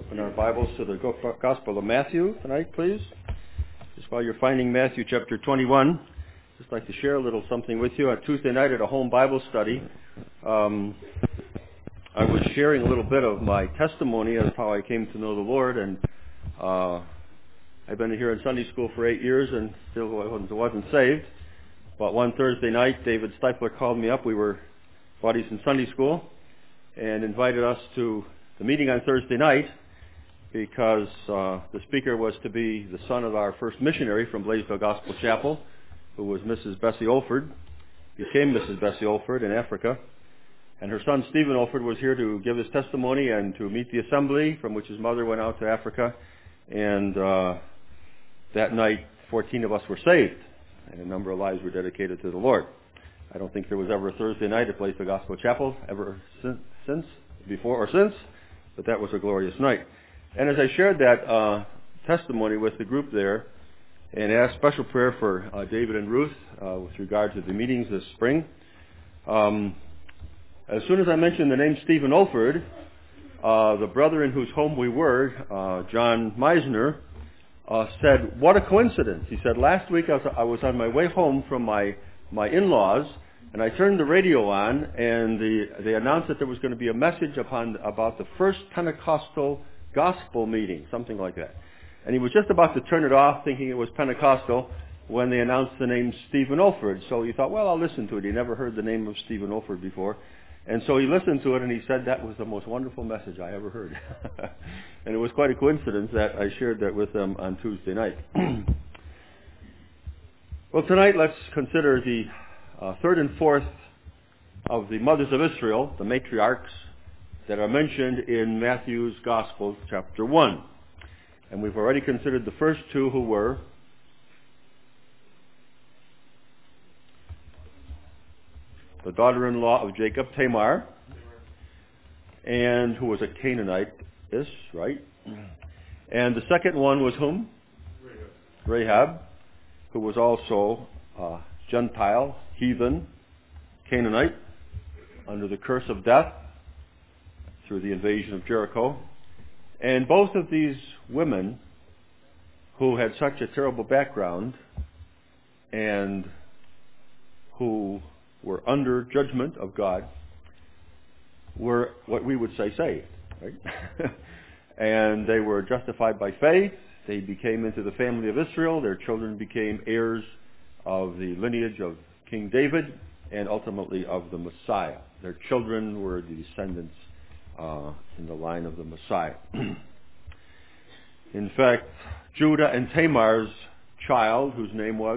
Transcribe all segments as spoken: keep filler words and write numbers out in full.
Open our Bibles to the Gospel of Matthew tonight, please. Just while you're finding Matthew chapter twenty-one, just like to share a little something with you. On Tuesday night at a home Bible study, um, I was sharing a little bit of my testimony of how I came to know the Lord, and uh, I've been here in Sunday school for eight years and still wasn't, wasn't saved. But one Thursday night, David Stifler called me up. We were buddies in Sunday school and invited us to the meeting on Thursday night because uh, the speaker was to be the son of our first missionary from Blaisdell Gospel Chapel, who was Missus Bessie Olford, became Missus Bessie Olford in Africa. And her son Stephen Olford was here to give his testimony and to meet the assembly from which his mother went out to Africa. And uh, that night, fourteen of us were saved, and a number of lives were dedicated to the Lord. I don't think there was ever a Thursday night at Blaisdell Gospel Chapel ever since, since, before or since, but that was a glorious night. And as I shared that uh, testimony with the group there and asked special prayer for uh, David and Ruth uh, with regard to the meetings this spring, um, as soon as I mentioned the name Stephen Olford, uh, the brother in whose home we were, uh, John Meisner, uh, said, "What a coincidence." He said, "Last week I was, I was on my way home from my, my in-laws, and I turned the radio on, and the, they announced that there was going to be a message upon about the first Pentecostal gospel meeting," something like that. And he was just about to turn it off, thinking it was Pentecostal, when they announced the name Stephen Olford. So he thought, well, I'll listen to it. He never heard the name of Stephen Olford before. And so he listened to it, and he said that was the most wonderful message I ever heard. And it was quite a coincidence that I shared that with them on Tuesday night. Well, tonight let's consider the uh, third and fourth of the mothers of Israel, the matriarchs, that are mentioned in Matthew's Gospel, chapter one. And we've already considered the first two, who were the daughter-in-law of Jacob, Tamar, and who was a Canaanite-ish, right? And the second one was whom? Rahab, Rahab who was also a Gentile, heathen, Canaanite, under the curse of death through the invasion of Jericho. And both of these women, who had such a terrible background and who were under judgment of God, were what we would say saved, right? And they were justified by faith. They became into the family of Israel. Their children became heirs of the lineage of King David and ultimately of the Messiah. Their children were the descendants uh, in the line of the Messiah. In fact, Judah and Tamar's child, whose name was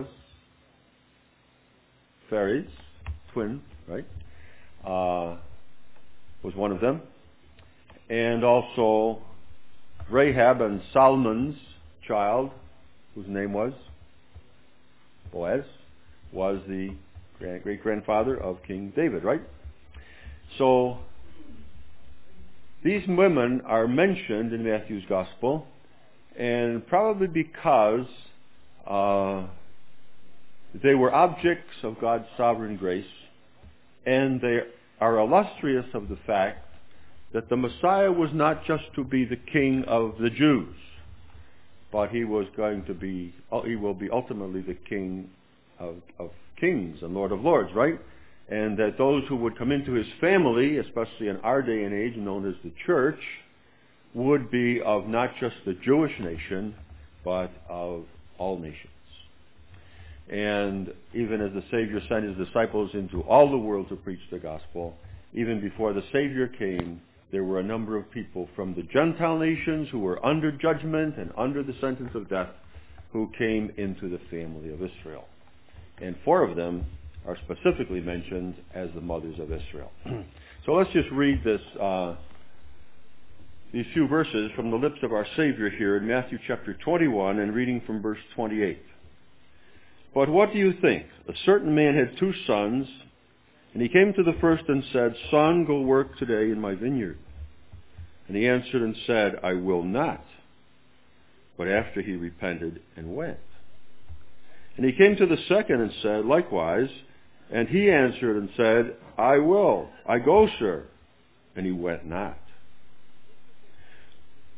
Pharez, twin, right, uh, was one of them. And also Rahab and Salmon's child, whose name was Boaz, was the great-grandfather of King David, right? So these women are mentioned in Matthew's Gospel, and probably because uh, they were objects of God's sovereign grace, and they are illustrious of the fact that the Messiah was not just to be the king of the Jews, but he was going to be, he will be ultimately the king of, of kings and Lord of lords, right? And that those who would come into his family, especially in our day and age known as the church, would be of not just the Jewish nation, but of all nations. And even as the Savior sent his disciples into all the world to preach the gospel, even before the Savior came, there were a number of people from the Gentile nations who were under judgment and under the sentence of death who came into the family of Israel. And four of them are specifically mentioned as the mothers of Israel. So let's just read this, uh, these few verses from the lips of our Savior here in Matthew chapter twenty-one, and reading from verse twenty-eight. "But what do you think? A certain man had two sons, and he came to the first and said, 'Son, go work today in my vineyard.' And he answered and said, 'I will not.' But after he repented and went. And he came to the second and said, likewise. And he answered and said, 'I will. I go, sir.' And he went not.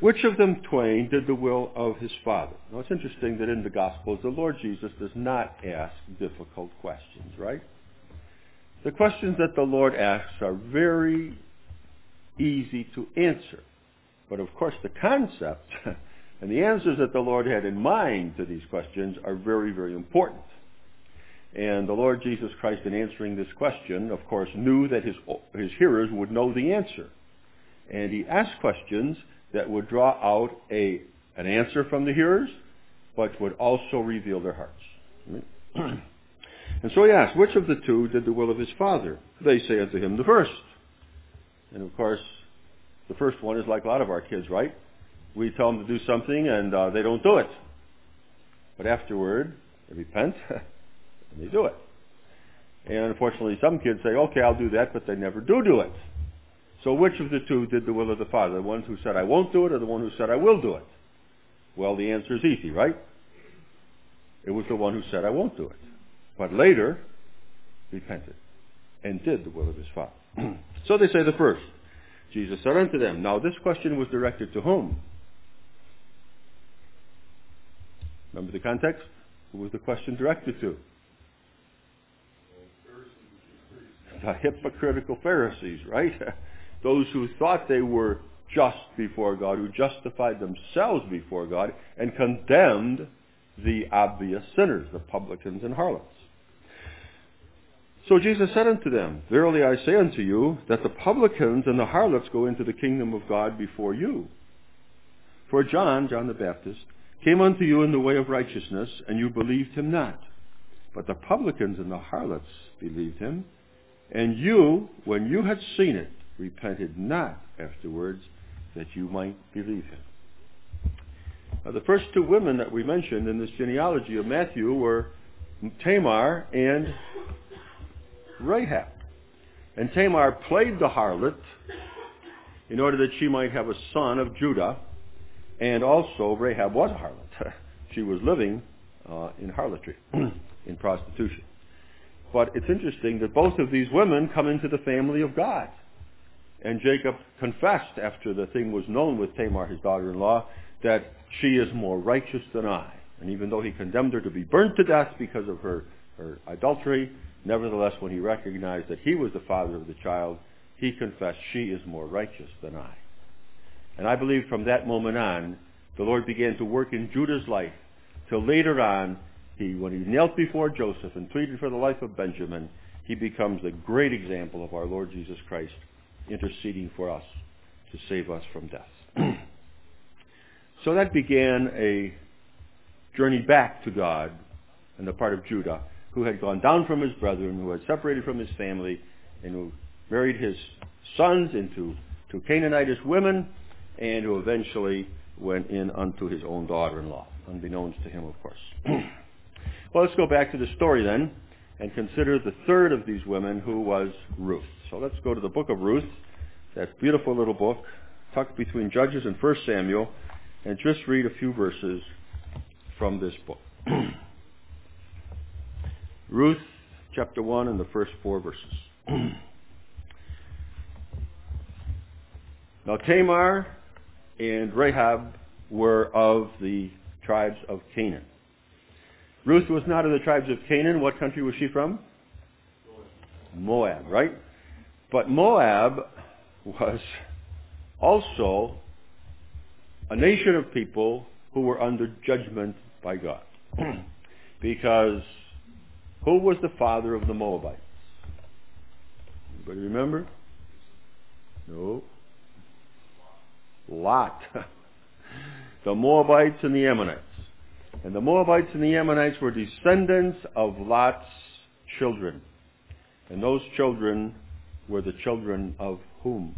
which of them twain did the will of his Father? Now it's interesting that in the Gospels the Lord Jesus does not ask difficult questions, right? The questions that the Lord asks are very easy to answer. But of course the concept and the answers that the Lord had in mind to these questions are very, very important. And the Lord Jesus Christ, in answering this question, of course, knew that his, his hearers would know the answer. And he asked questions that would draw out a, an answer from the hearers, but would also reveal their hearts. And so he asked, which of the two did the will of his Father? They say unto him, the first. And of course, the first one is like a lot of our kids, right? We tell them to do something and uh, they don't do it. But afterward, they repent and they do it. And unfortunately, some kids say, okay, I'll do that, but they never do do it. So which of the two did the will of the Father? The one who said, I won't do it, or the one who said, I will do it? Well, the answer is easy, right? It was the one who said, I won't do it. But later, repented and did the will of his Father. So they say the first. Jesus said unto them. Now this question was directed to whom? Remember the context? Who was the question directed to? The hypocritical Pharisees, right? Those who thought they were just before God, who justified themselves before God, and condemned the obvious sinners, the publicans and harlots. So Jesus said unto them, verily I say unto you, that the publicans and the harlots go into the kingdom of God before you. For John, John the Baptist, came unto you in the way of righteousness, and you believed him not. But the publicans and the harlots believed him. And you, when you had seen it, repented not afterwards, that you might believe him. Now, the first two women that we mentioned in this genealogy of Matthew were Tamar and Rahab. And Tamar played the harlot in order that she might have a son of Judah. And also Rahab was a harlot. She was living uh, in harlotry, in prostitution. But it's interesting that both of these women come into the family of God. And Jacob confessed after the thing was known with Tamar, his daughter-in-law, that she is more righteous than I. And even though he condemned her to be burnt to death because of her, her adultery, nevertheless, when he recognized that he was the father of the child, he confessed, she is more righteous than I. And I believe from that moment on, the Lord began to work in Judah's life, till later on, he, when he knelt before Joseph and pleaded for the life of Benjamin, he becomes a great example of our Lord Jesus Christ interceding for us to save us from death. So that began a journey back to God on the part of Judah, who had gone down from his brethren, who had separated from his family, and who married his sons into to Canaanitish women, and who eventually went in unto his own daughter-in-law, unbeknownst to him, of course. Well, let's go back to the story then, and consider the third of these women, who was Ruth. So let's go to the book of Ruth, that beautiful little book, tucked between Judges and First Samuel, and just read a few verses from this book. Ruth, chapter one, and the first four verses. Now Tamar and Rahab were of the tribes of Canaan. Ruth was not of the tribes of Canaan. What country was she from? Moab, right? But Moab was also a nation of people who were under judgment by God. Because who was the father of the Moabites? Anybody remember? No. Lot. The Moabites and the Ammonites. And the Moabites and the Ammonites were descendants of Lot's children. And those children were the children of whom?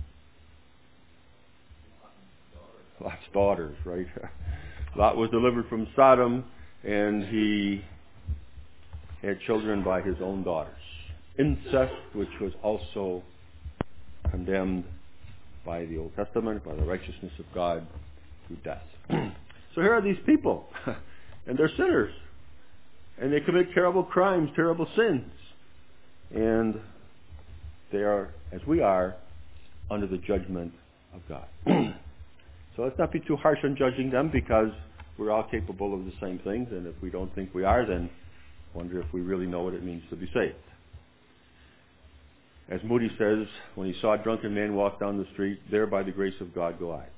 Lot's daughters, right? Lot was delivered from Sodom, and he had children by his own daughters. Incest, which was also condemned by the Old Testament, by the righteousness of God, to death. So here are these people, and they're sinners, and they commit terrible crimes, terrible sins, and they are, as we are, under the judgment of God. So let's not be too harsh on judging them, because we're all capable of the same things, and if we don't think we are, then wonder if we really know what it means to be saved. As Moody says, when he saw a drunken man walk down the street, there by the grace of God go I.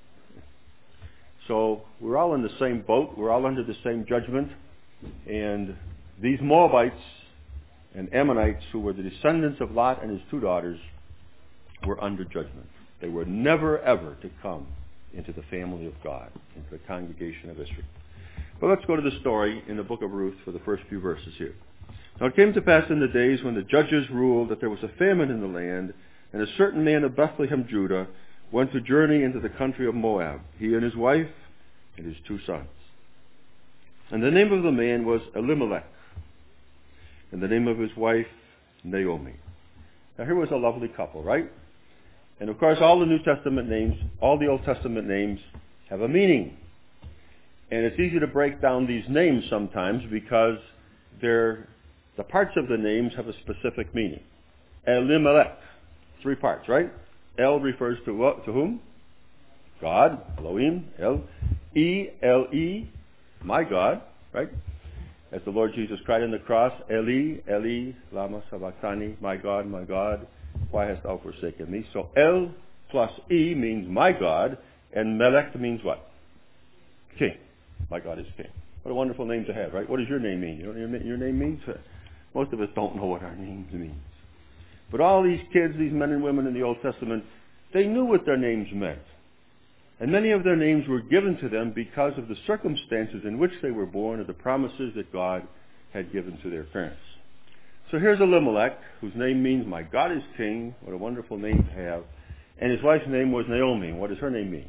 So we're all in the same boat. We're all under the same judgment. And these Moabites and Ammonites, who were the descendants of Lot and his two daughters, were under judgment. They were never, ever to come into the family of God, into the congregation of Israel. But let's go to the story in the book of Ruth for the first few verses here. Now it came to pass in the days when the judges ruled that there was a famine in the land, and a certain man of Bethlehem, Judah, went to journey into the country of Moab, he and his wife and his two sons. And the name of the man was Elimelech, and the name of his wife, Naomi. Now here was a lovely couple, right? And of course all the New Testament names, all the Old Testament names have a meaning. And it's easy to break down these names sometimes because they're, the parts of the names have a specific meaning. Elimelech, three parts, right? El refers to what? To whom? God, Elohim, El. E, L-E, my God, right? As the Lord Jesus cried on the cross, Eli, Eli, lama sabachthani, my God, my God, why hast thou forsaken me? So El plus E means my God, and Melech means what? King. My God is King. What a wonderful name to have, right? What does your name mean? You know what your name means? Most of us don't know what our names mean. But all these kids, these men and women in the Old Testament, they knew what their names meant. And many of their names were given to them because of the circumstances in which they were born, or the promises that God had given to their parents. So here's Elimelech, whose name means my God is King. What a wonderful name to have. And his wife's name was Naomi. What does her name mean?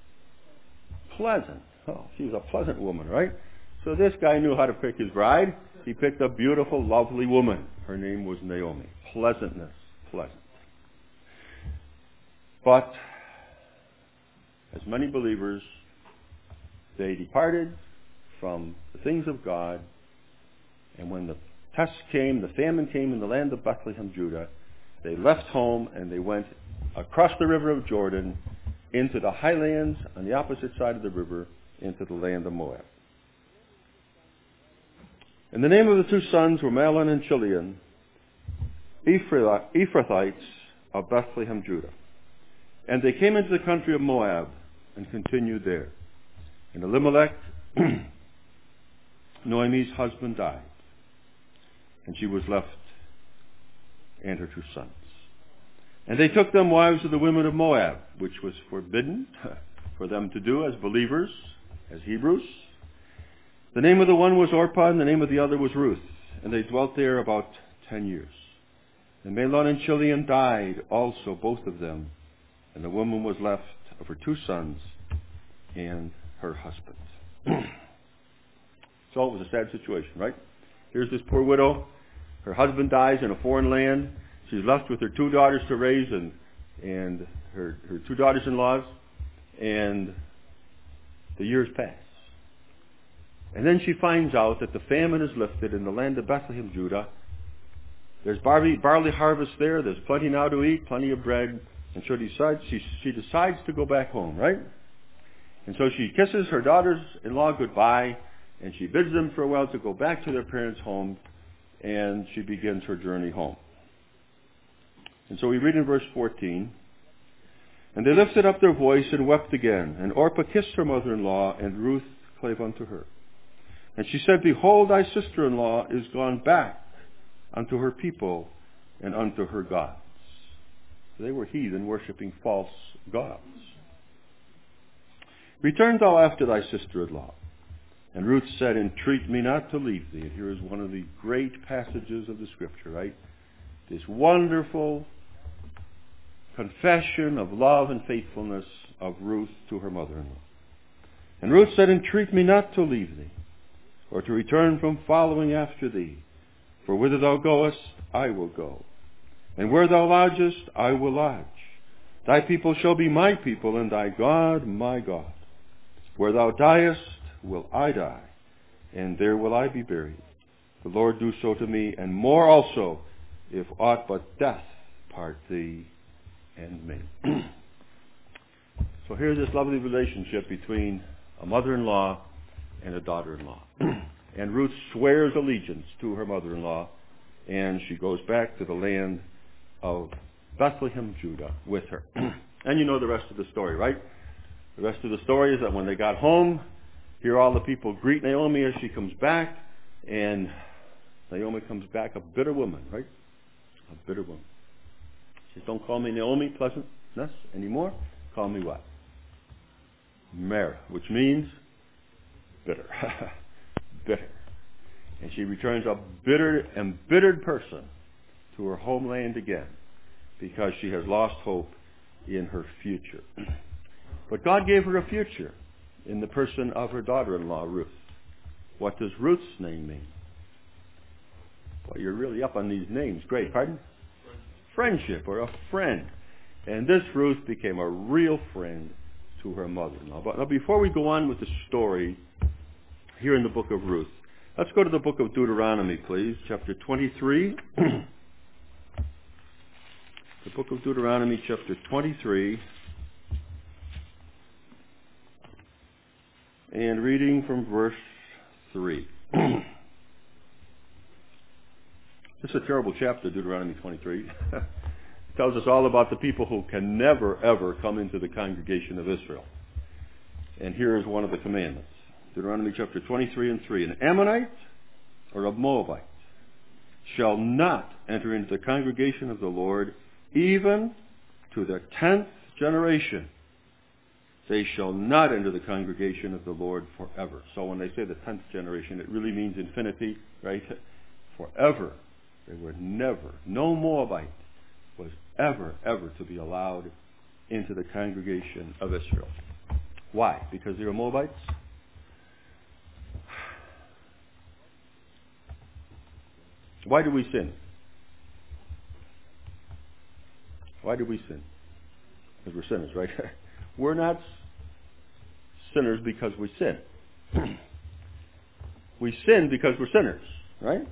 Pleasant. Oh, she was a pleasant woman, right? So this guy knew how to pick his bride. He picked a beautiful, lovely woman. Her name was Naomi. Pleasantness. Pleasant. But as many believers, they departed from the things of God, and when the test came, the famine came in the land of Bethlehem, Judah, they left home and they went across the river of Jordan into the highlands on the opposite side of the river, into the land of Moab. And the name of the two sons were Mahlon and Chilion, Ephrathites of Bethlehem, Judah. And they came into the country of Moab and continued there. And Elimelech, Noemi's husband, died, and she was left and her two sons. And they took them wives of the women of Moab, which was forbidden for them to do as believers, as Hebrews. The name of the one was Orpah, and the name of the other was Ruth, and they dwelt there about ten years. And Mahlon and Chilion died also, both of them, and the woman was left of her two sons and her husband. So it was a sad situation, right? Here's this poor widow. Her husband dies in a foreign land. She's left with her two daughters to raise, and and her, her two daughters-in-laws, and the years pass. And then she finds out that the famine is lifted in the land of Bethlehem, Judah. There's barley, barley harvest there. There's plenty now to eat, plenty of bread. And so decides, she, she decides to go back home, right? And so she kisses her daughters-in-law goodbye, and she bids them farewell to go back to their parents' home, and she begins her journey home. And so we read in verse fourteen, and they lifted up their voice and wept again. And Orpah kissed her mother-in-law, and Ruth clave unto her. And she said, Behold, thy sister-in-law is gone back unto her people and unto her gods. They were heathen, worshipping false gods. Return thou after thy sister-in-law. And Ruth said, Entreat me not to leave thee. And here is one of the great passages of the Scripture, right? This wonderful confession of love and faithfulness of Ruth to her mother-in-law. And Ruth said, Entreat me not to leave thee, or to return from following after thee. For whither thou goest, I will go. And where thou lodgest, I will lodge. Thy people shall be my people, and thy God my God. Where thou diest, will I die, and there will I be buried. The Lord do so to me, and more also, if aught but death part thee and me. So here's this lovely relationship between a mother-in-law and a daughter-in-law. And Ruth swears allegiance to her mother-in-law, and she goes back to the land of Bethlehem, Judah, with her. And you know the rest of the story, right? The rest of the story is that when they got home, here all the people greet Naomi as she comes back, and Naomi comes back a bitter woman, right? A bitter woman. She says, don't call me Naomi, pleasantness, anymore. Call me what? Mara, which means bitter. Bitter. And she returns a bitter, embittered person to her homeland again because she has lost hope in her future. But God gave her a future in the person of her daughter-in-law, Ruth. What does Ruth's name mean? Well, you're really up on these names. Great. Pardon? Friendship, or a friend. And this Ruth became a real friend to her mother-in-law. But now before we go on with the story here in the book of Ruth, let's go to the book of Deuteronomy, please, chapter twenty-three. The book of Deuteronomy, chapter twenty-three. And reading from verse three. This is a terrible chapter, Deuteronomy twenty-three. It tells us all about the people who can never, ever come into the congregation of Israel. And here is one of the commandments. Deuteronomy chapter twenty-three and three. An Ammonite or a Moabite shall not enter into the congregation of the Lord even to the tenth generation. They shall not enter the congregation of the Lord forever. So when they say the tenth generation, it really means infinity, right? Forever. They were never, no Moabite was ever, ever to be allowed into the congregation of Israel. Why? Because they were Moabites? Why do we sin? Why do we sin? Because we're sinners, right? We're not sinners because we sin. We sin because we're sinners, right?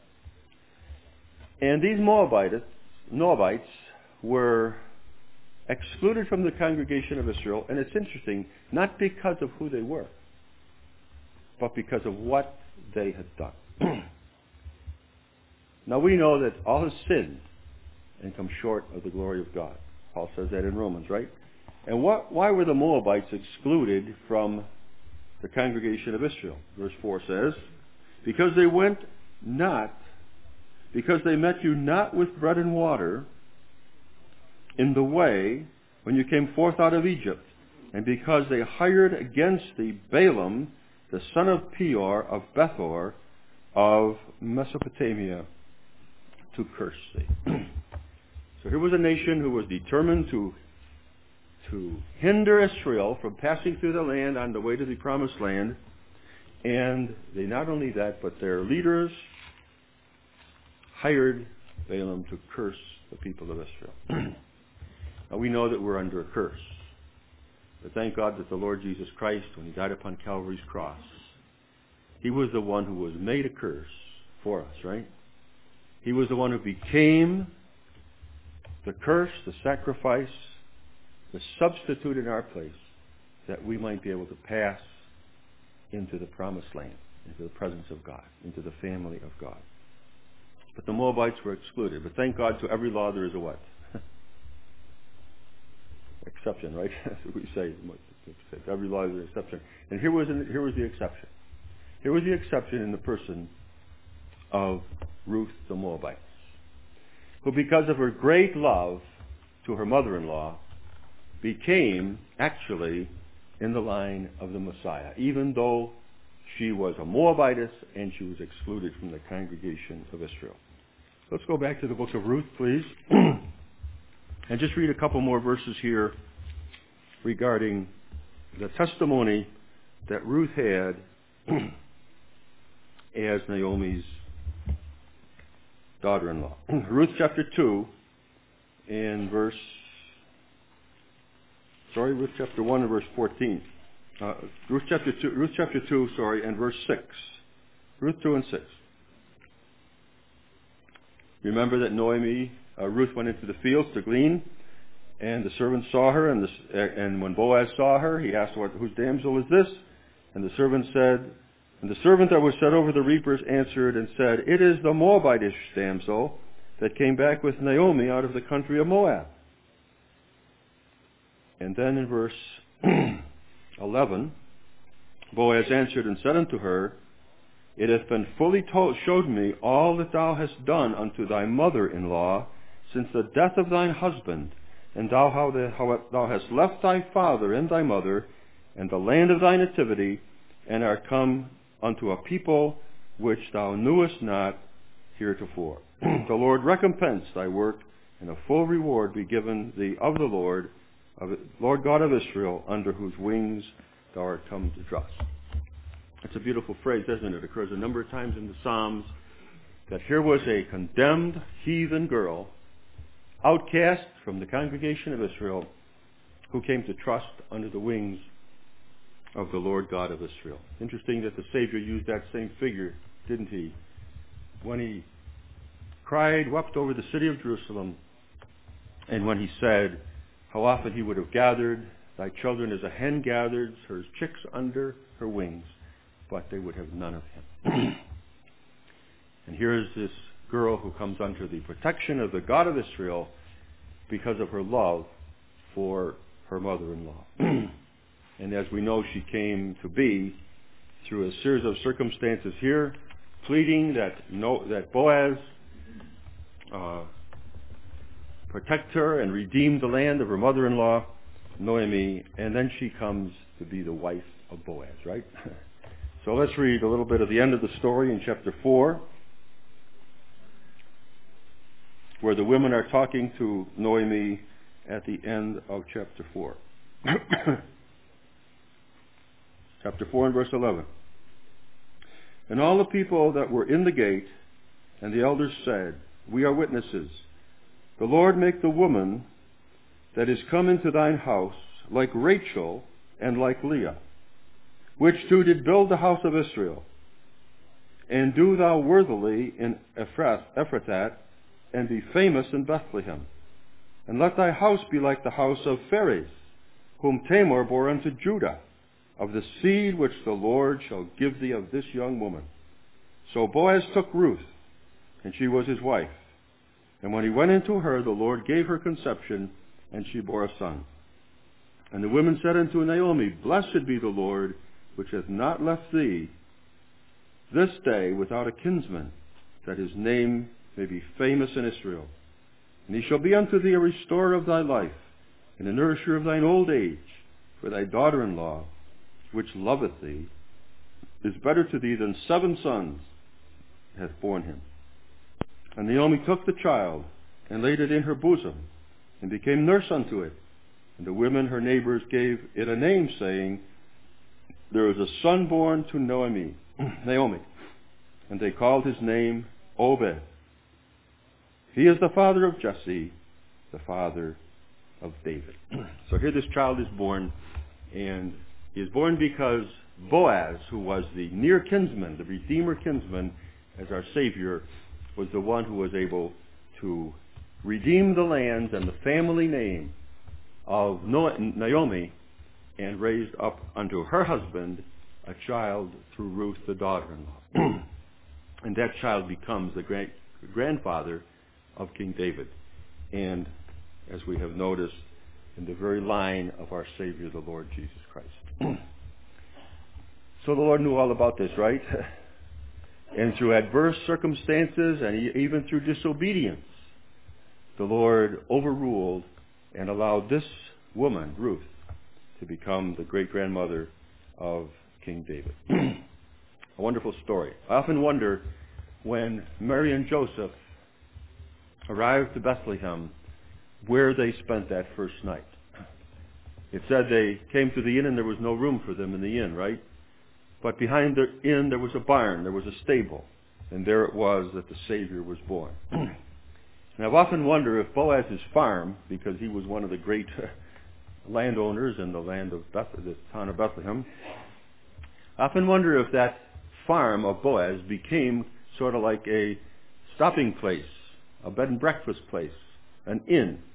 And these Moabites, Moabites were excluded from the congregation of Israel, and it's interesting, not because of who they were, but because of what they had done. Now we know that all have sinned and come short of the glory of God. Paul says that in Romans, right? And what, why were the Moabites excluded from the congregation of Israel? Verse four says, because they went not, because they met you not with bread and water in the way when you came forth out of Egypt, and because they hired against thee Balaam, the son of Peor of Bethor of Mesopotamia, to curse thee. So here was a nation who was determined to to hinder Israel from passing through the land on the way to the promised land. And they not only that, but their leaders hired Balaam to curse the people of Israel. Now we know that we're under a curse. But thank God that the Lord Jesus Christ, when he died upon Calvary's cross, he was the one who was made a curse for us, right? He was the one who became the curse, the sacrifice, the substitute in our place, that we might be able to pass into the promised land, into the presence of God, into the family of God. But the Moabites were excluded. But thank God, to every law there is a what? Exception, right? That's what we say. To every law there is an exception. And here was, an, here was the exception. Here was the exception in the person of Ruth the Moabite, who because of her great love to her mother-in-law became actually in the line of the Messiah, even though she was a Moabitess and she was excluded from the congregation of Israel. Let's go back to the book of Ruth, please, and just read a couple more verses here regarding the testimony that Ruth had as Naomi's daughter-in-law. Ruth chapter two and verse, sorry, Ruth chapter one and verse fourteen. Uh, Ruth chapter two, Ruth chapter two, sorry, and verse six. Ruth two and six. Remember that Naomi, uh, Ruth went into the fields to glean, And the servant saw her, and, the, and when Boaz saw her, he asked, "What, whose damsel is this?" And the servant said, and the servant that was set over the reapers answered and said, "It is the Moabitish damsel that came back with Naomi out of the country of Moab." And then in verse eleven, Boaz answered and said unto her, "It hath been fully told, showed me all that thou hast done unto thy mother-in-law since the death of thine husband, and thou how, the, how thou hast left thy father and thy mother, and the land of thy nativity, and art come unto a people which thou knewest not heretofore. The Lord recompense thy work, and a full reward be given thee of the Lord, of Lord God of Israel, under whose wings thou art come to trust." It's a beautiful phrase, isn't it? It occurs a number of times in the Psalms that here was a condemned heathen girl, outcast from the congregation of Israel, who came to trust under the wings of the Lord God of Israel. Interesting that the Savior used that same figure, didn't he? When he cried, wept over the city of Jerusalem, and when he said how often he would have gathered thy children as a hen gathers her chicks under her wings, but they would have none of him. And here is this girl who comes under the protection of the God of Israel because of her love for her mother-in-law. And as we know, she came to be through a series of circumstances here, pleading that no, that Boaz uh, protect her and redeem the land of her mother-in-law, Noemi, and then she comes to be the wife of Boaz, right? So let's read a little bit of the end of the story in chapter four, where the women are talking to Noemi at the end of chapter four. Chapter four and verse eleven. "And all the people that were in the gate and the elders said, We are witnesses. The Lord make the woman that is come into thine house like Rachel and like Leah, which two did build the house of Israel. And do thou worthily in Ephrathah, and be famous in Bethlehem. And let thy house be like the house of Pharez, whom Tamar bore unto Judah, of the seed which the Lord shall give thee of this young woman. So Boaz took Ruth, and she was his wife. And when he went into her, the Lord gave her conception, and she bore a son. And the women said unto Naomi, Blessed be the Lord, which hath not left thee this day without a kinsman, that his name may be famous in Israel. And he shall be unto thee a restorer of thy life, and a nourisher of thine old age. For thy daughter-in-law, which loveth thee, is better to thee than seven sons, hath borne him. And Naomi took the child, and laid it in her bosom, and became nurse unto it. And the women, her neighbors, gave it a name, saying, There is a son born to Naomi, Naomi. And they called his name Obed. He is the father of Jesse, the father of David. So here this child is born, and he is born because Boaz, who was the near kinsman, the redeemer kinsman, as our Savior, was the one who was able to redeem the lands and the family name of Naomi, and raised up unto her husband a child through Ruth, the daughter-in-law. And that child becomes the great grandfather of King David. And as we have noticed, in the very line of our Savior, the Lord Jesus Christ. So the Lord knew all about this, right? And through adverse circumstances and even through disobedience, the Lord overruled and allowed this woman, Ruth, to become the great-grandmother of King David. A wonderful story. I often wonder, when Mary and Joseph arrived to Bethlehem, where they spent that first night. It said they came to the inn and there was no room for them in the inn, right? But behind the inn there was a barn, there was a stable, and there it was that the Savior was born. And I've often wondered if Boaz's farm, because he was one of the great landowners in the land of Beth, the town of Bethlehem, I often wonder if that farm of Boaz became sort of like a stopping place, a bed and breakfast place, an inn,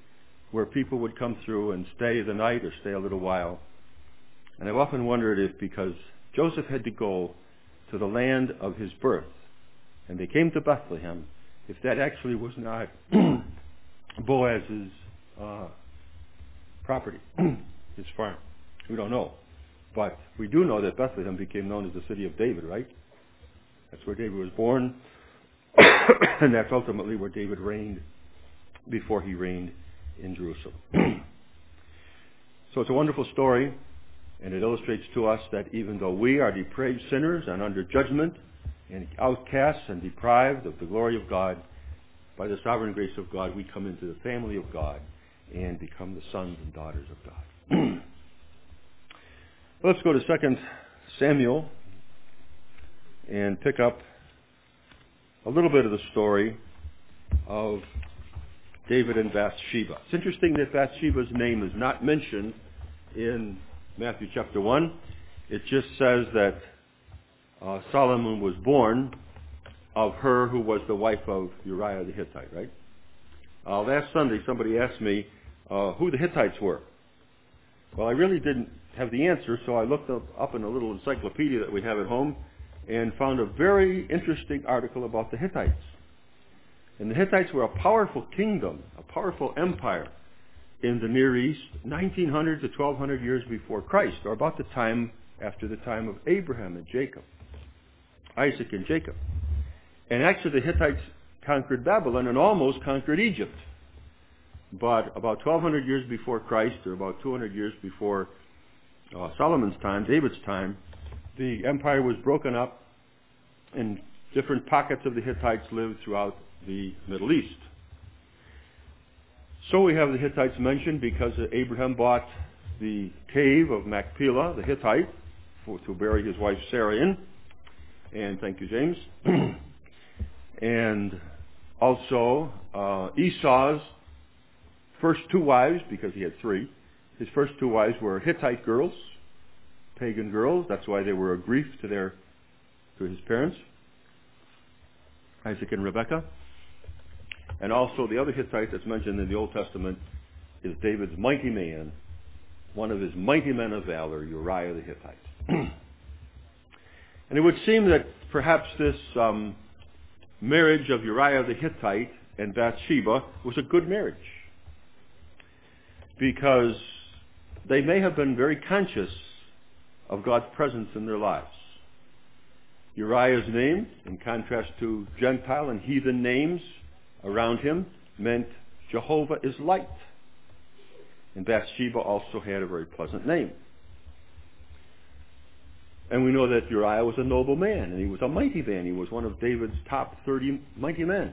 where people would come through and stay the night or stay a little while. And I've often wondered if, because Joseph had to go to the land of his birth, and they came to Bethlehem, if that actually was not Boaz's uh, property, his farm. We don't know. But we do know that Bethlehem became known as the city of David, right? That's where David was born, and that's ultimately where David reigned before he reigned in Jerusalem. So it's a wonderful story, and it illustrates to us that even though we are depraved sinners and under judgment and outcasts and deprived of the glory of God, by the sovereign grace of God, we come into the family of God and become the sons and daughters of God. Let's go to Second Samuel and pick up a little bit of the story of David and Bathsheba. It's interesting that Bathsheba's name is not mentioned in Matthew chapter one. It just says that uh, Solomon was born of her who was the wife of Uriah the Hittite, right? Uh, last Sunday somebody asked me uh, who the Hittites were. Well, I really didn't have the answer, so I looked up, up in a little encyclopedia that we have at home and found a very interesting article about the Hittites. And the Hittites were a powerful kingdom, a powerful empire in the Near East, nineteen hundred to twelve hundred years before Christ, or about the time after the time of Abraham and Jacob, Isaac and Jacob. And actually the Hittites conquered Babylon and almost conquered Egypt. But about twelve hundred years before Christ, or about two hundred years before uh, Solomon's time, David's time, the empire was broken up and different pockets of the Hittites lived throughout the Middle East. So we have the Hittites mentioned because Abraham bought the cave of Machpelah, the Hittite, for, to bury his wife Sarah in. And thank you, James. And also uh, Esau's first two wives, because he had three, his first two wives were Hittite girls, pagan girls. That's why they were a grief to their to his parents, Isaac and Rebekah. And also the other Hittite that's mentioned in the Old Testament is David's mighty man, one of his mighty men of valor, Uriah the Hittite. And it would seem that perhaps this um, marriage of Uriah the Hittite and Bathsheba was a good marriage, because they may have been very conscious of God's presence in their lives. Uriah's name, in contrast to Gentile and heathen names around him, meant Jehovah is light. And Bathsheba also had a very pleasant name. And we know that Uriah was a noble man, and he was a mighty man. He was one of David's top thirty mighty men.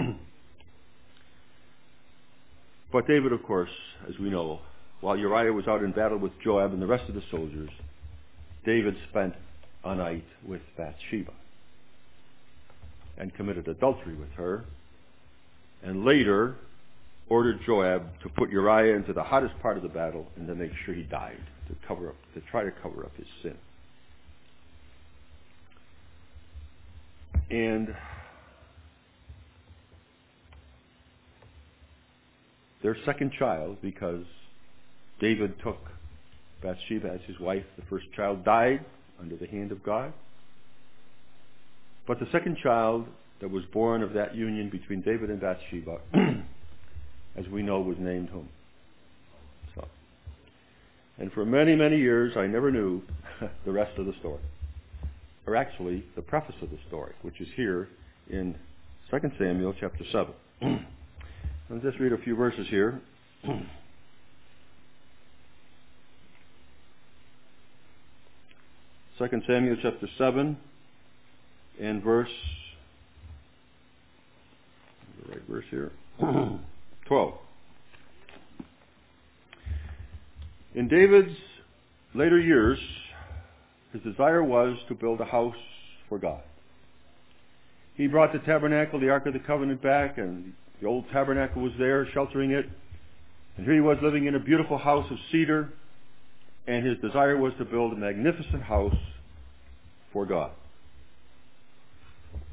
But David, of course, as we know, while Uriah was out in battle with Joab and the rest of the soldiers, David spent a night with Bathsheba and committed adultery with her, and later ordered Joab to put Uriah into the hottest part of the battle and to make sure he died, to cover up, to try to cover up his sin. And their second child, because David took Bathsheba as his wife, the first child died under the hand of God. But the second child that was born of that union between David and Bathsheba, as we know, was named whom? So, and for many, many years, I never knew the rest of the story. Or actually, the preface of the story, which is here in Second Samuel chapter seven. Let's just read a few verses here. Second Samuel chapter seven and verse, the right verse here, twelve. In David's later years, his desire was to build a house for God. He brought the tabernacle, the Ark of the Covenant, back, and the old tabernacle was there, sheltering it. And here he was living in a beautiful house of cedar, and his desire was to build a magnificent house for God.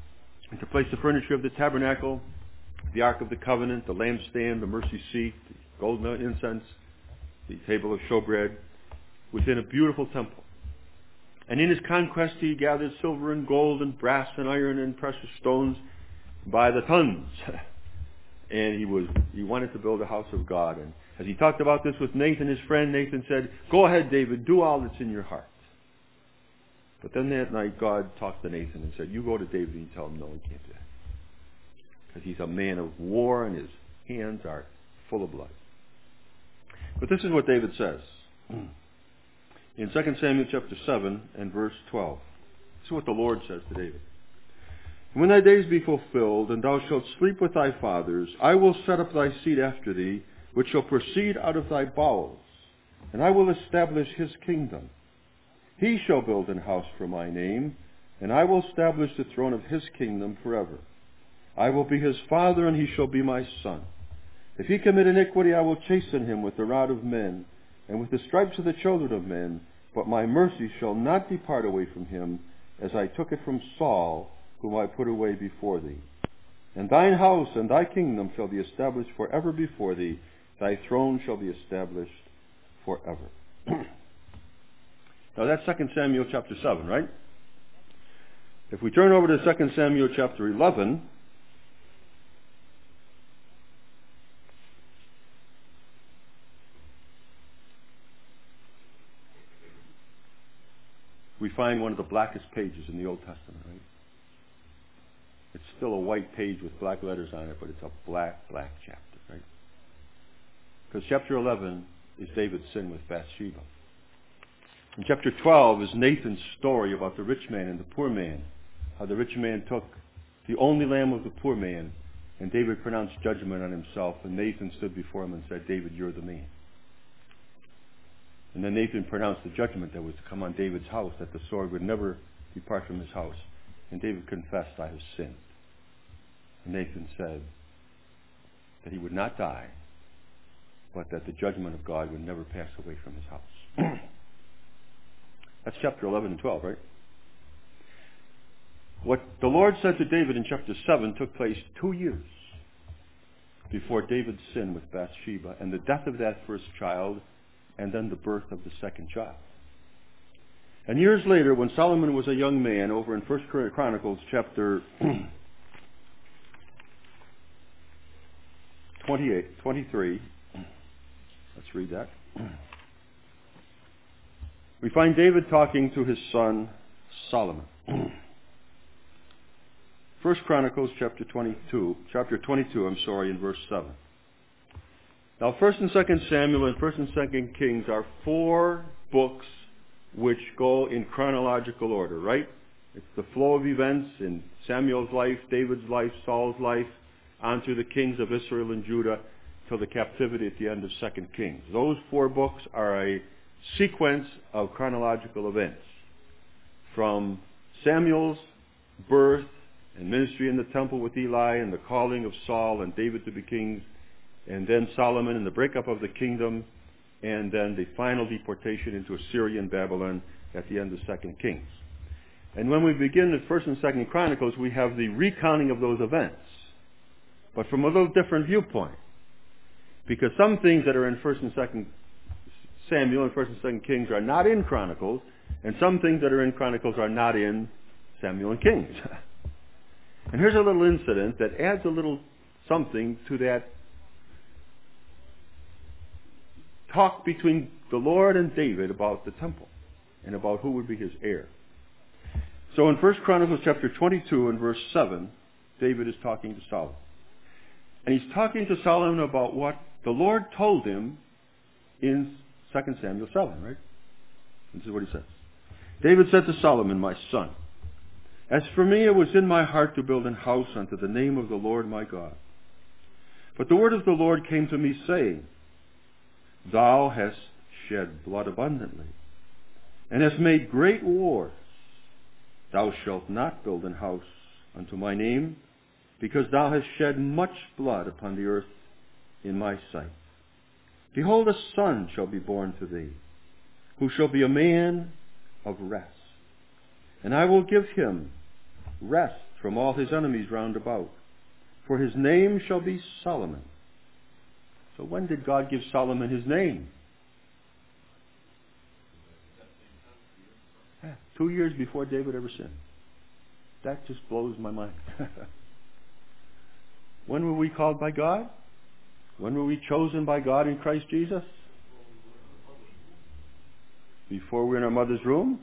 to place the furniture of the tabernacle, the Ark of the Covenant, the lampstand, the mercy seat, gold and incense, the table of showbread, within a beautiful temple. And in his conquest he gathered silver and gold and brass and iron and precious stones by the tons. And he was he wanted to build a house of God. And as he talked about this with Nathan, his friend, Nathan said, "Go ahead, David, do all that's in your heart." But then that night God talked to Nathan and said, "You go to David and tell him, no, he can't do that. Because he's a man of war and his hands are full of blood." But this is what David says. In Second Samuel chapter seven and verse twelve. This is what the Lord says to David. "When thy days be fulfilled, and thou shalt sleep with thy fathers, I will set up thy seed after thee, which shall proceed out of thy bowels, and I will establish his kingdom. He shall build an house for my name, and I will establish the throne of his kingdom forever. I will be his father, and he shall be my son. If he commit iniquity, I will chasten him with the rod of men, and with the stripes of the children of men, but my mercy shall not depart away from him, as I took it from Saul, whom I put away before thee. And thine house and thy kingdom shall be established forever before thee. Thy throne shall be established forever." Now that's Second Samuel chapter seven, right? If we turn over to Second Samuel chapter eleven, we find one of the blackest pages in the Old Testament, right? It's still a white page with black letters on it, but it's a black, black chapter, right? Because chapter eleven is David's sin with Bathsheba. And chapter twelve is Nathan's story about the rich man and the poor man. How the rich man took the only lamb of the poor man, and David pronounced judgment on himself, and Nathan stood before him and said, "David, you're the man." And then Nathan pronounced the judgment that was to come on David's house, that the sword would never depart from his house. And David confessed, "I have sinned." And Nathan said that he would not die, but that the judgment of God would never pass away from his house. That's chapter eleven and twelve, right? What the Lord said to David in chapter seven took place two years before David's sin with Bathsheba and the death of that first child, and then the birth of the second child. And years later, when Solomon was a young man, over in First Chronicles chapter twenty-eight, twenty-three, let's read that. We find David talking to his son Solomon. First Chronicles chapter twenty-two, chapter twenty-two, I'm sorry, in verse seven. Now, First and Second Samuel and First and Second Kings are four books which go in chronological order, right? It's the flow of events in Samuel's life, David's life, Saul's life, on through the kings of Israel and Judah till the captivity at the end of Second Kings. Those four books are a sequence of chronological events from Samuel's birth and ministry in the temple with Eli and the calling of Saul and David to be kings, and then Solomon and the breakup of the kingdom, and then the final deportation into Assyria and Babylon at the end of Second Kings. And when we begin the First and Second Chronicles, we have the recounting of those events, but from a little different viewpoint. Because some things that are in First and Second Samuel and First and Second Kings are not in Chronicles, and some things that are in Chronicles are not in Samuel and Kings. And here's a little incident that adds a little something to that talk between the Lord and David about the temple and about who would be his heir. So in First Chronicles chapter twenty-two and verse seven, David is talking to Solomon. And he's talking to Solomon about what the Lord told him in Second Samuel seven, right? This is what he says. David said to Solomon, "My son, as for me, it was in my heart to build an house unto the name of the Lord my God. But the word of the Lord came to me, saying, Thou hast shed blood abundantly, and hast made great wars. Thou shalt not build an house unto my name, because thou hast shed much blood upon the earth in my sight. Behold, a son shall be born to thee, who shall be a man of rest. And I will give him rest from all his enemies round about. For his name shall be Solomon. So when did God give Solomon his name? Yeah, two years before David ever sinned. That just blows my mind. When were we called by God? When were we chosen by God in Christ Jesus? Before we were in our mother's room?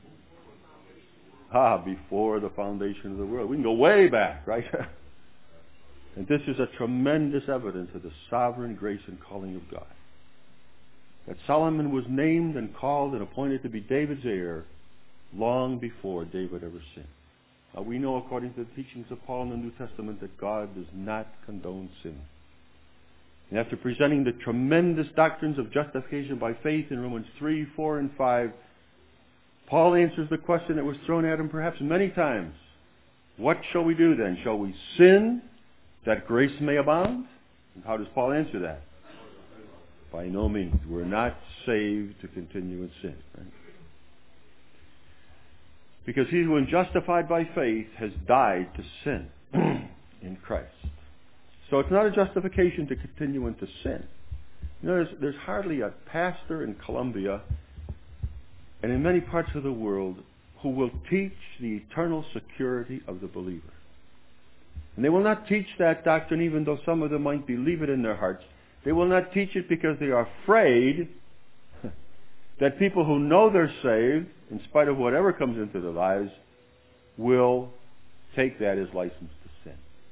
Ah, before the foundation of the world. We can go way back, right? And this is a tremendous evidence of the sovereign grace and calling of God. That Solomon was named and called and appointed to be David's heir long before David ever sinned. Uh, we know, according to the teachings of Paul in the New Testament, that God does not condone sin. And after presenting the tremendous doctrines of justification by faith in Romans three, four, and five, Paul answers the question that was thrown at him perhaps many times. What shall we do then? Shall we sin that grace may abound? And how does Paul answer that? By no means. We're not saved to continue in sin. Right? Because he who is justified by faith has died to sin in Christ. So it's not a justification to continue into sin. You know, there's, there's hardly a pastor in Colombia and in many parts of the world who will teach the eternal security of the believer. And they will not teach that doctrine even though some of them might believe it in their hearts. They will not teach it because they are afraid that people who know they're saved, in spite of whatever comes into their lives, will take that as license to sin.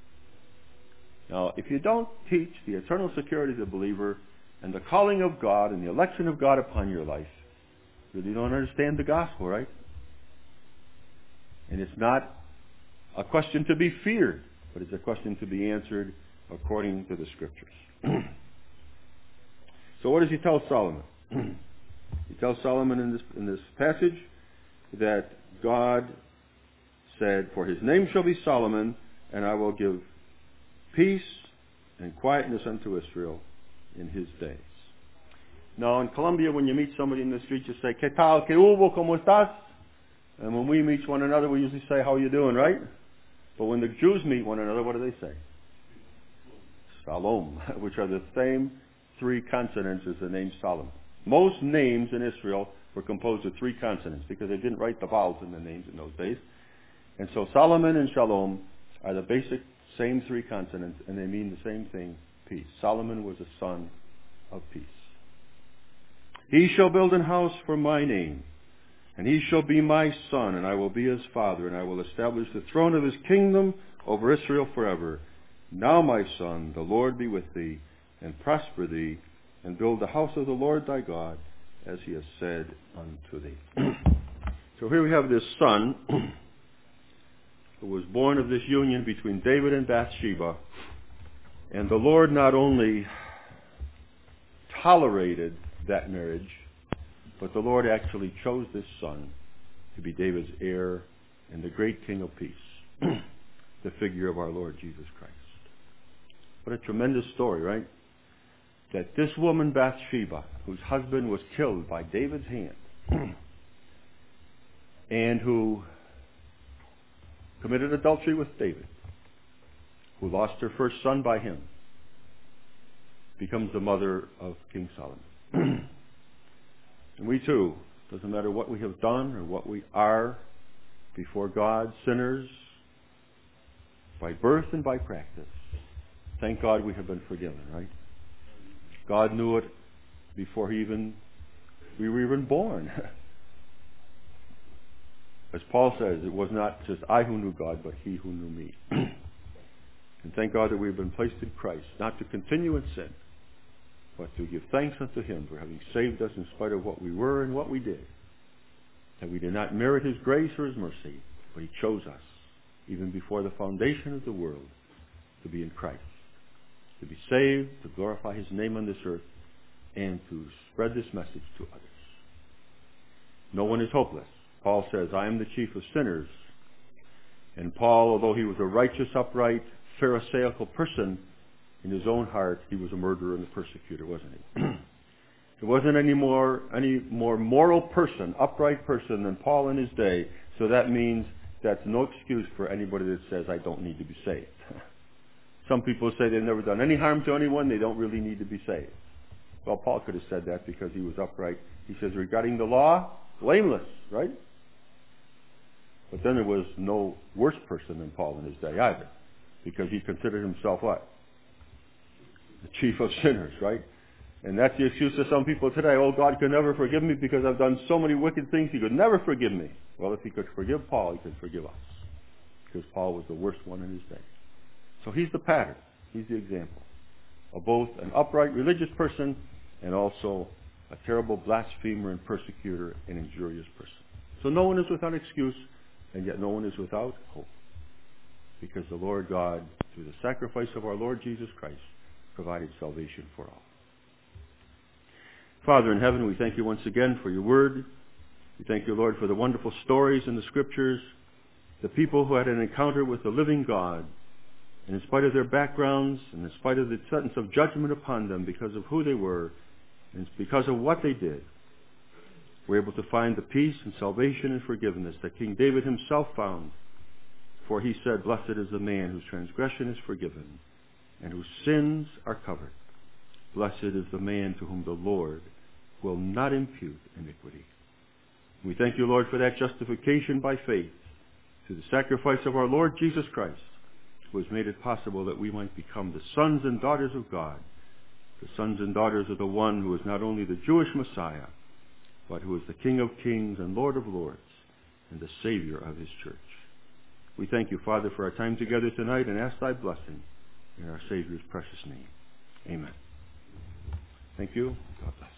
Now, if you don't teach the eternal security of the believer and the calling of God and the election of God upon your life, you really don't understand the gospel, right? And it's not a question to be feared, but it's a question to be answered according to the Scriptures. So what does he tell Solomon? He tells Solomon in this, in this passage that God said, "For his name shall be Solomon, and I will give peace and quietness unto Israel in his days." Now in Colombia, when you meet somebody in the street, you say, "¿Qué tal? ¿Qué hubo? ¿Cómo estás?" And when we meet one another, we usually say, "How are you doing?" Right? But when the Jews meet one another, what do they say? Shalom, which are the same three consonants as the name Solomon. Most names in Israel were composed of three consonants because they didn't write the vowels in the names in those days. And so Solomon and Shalom are the basic same three consonants, and they mean the same thing, peace. Solomon was a son of peace. "He shall build an house for my name, and he shall be my son, and I will be his father, and I will establish the throne of his kingdom over Israel forever. Now, my son, the Lord be with thee, and prosper thee, and build the house of the Lord thy God, as he has said unto thee." So here we have this son who was born of this union between David and Bathsheba, and the Lord not only tolerated that marriage, but the Lord actually chose this son to be David's heir and the great King of peace, the figure of our Lord Jesus Christ. What a tremendous story, right? That this woman Bathsheba, whose husband was killed by David's hand, and who committed adultery with David, who lost her first son by him, becomes the mother of King Solomon. And we too, doesn't matter what we have done or what we are before God, sinners, by birth and by practice, thank God we have been forgiven, right? God knew it before he even we were even born. As Paul says, it was not just I who knew God, but he who knew me. And thank God that we have been placed in Christ, not to continue in sin, but to give thanks unto him for having saved us in spite of what we were and what we did. That we did not merit his grace or his mercy, but he chose us, even before the foundation of the world, to be in Christ, to be saved, to glorify his name on this earth, and to spread this message to others. No one is hopeless. Paul says, "I am the chief of sinners." And Paul, although he was a righteous, upright, pharisaical person, in his own heart, he was a murderer and a persecutor, wasn't he? There wasn't any more, any more moral person, upright person than Paul in his day, so that means that's no excuse for anybody that says, "I don't need to be saved." Some people say they've never done any harm to anyone, they don't really need to be saved. Well, Paul could have said that because he was upright. He says, regarding the law, blameless, right? But then there was no worse person than Paul in his day either, because he considered himself what? The chief of sinners, right? And that's the excuse of some people today. Oh, God could never forgive me because I've done so many wicked things. He could never forgive me. Well, if he could forgive Paul, he could forgive us, because Paul was the worst one in his day. So he's the pattern. He's the example of both an upright religious person and also a terrible blasphemer and persecutor and injurious person. So no one is without excuse, and yet no one is without hope, because the Lord God, through the sacrifice of our Lord Jesus Christ, provided salvation for all. Father in heaven, we thank you once again for your word. We thank you, Lord, for the wonderful stories in the scriptures, the people who had an encounter with the living God, and in spite of their backgrounds, and in spite of the sentence of judgment upon them because of who they were, and because of what they did, we're able to find the peace and salvation and forgiveness that King David himself found. For he said, blessed is the man whose transgression is forgiven and whose sins are covered. Blessed is the man to whom the Lord will not impute iniquity. We thank you, Lord, for that justification by faith through the sacrifice of our Lord Jesus Christ, who has made it possible that we might become the sons and daughters of God, the sons and daughters of the one who is not only the Jewish Messiah, but who is the King of kings and Lord of lords and the Savior of his church. We thank you, Father, for our time together tonight, and ask thy blessing in our Savior's precious name. Amen. Thank you. God bless.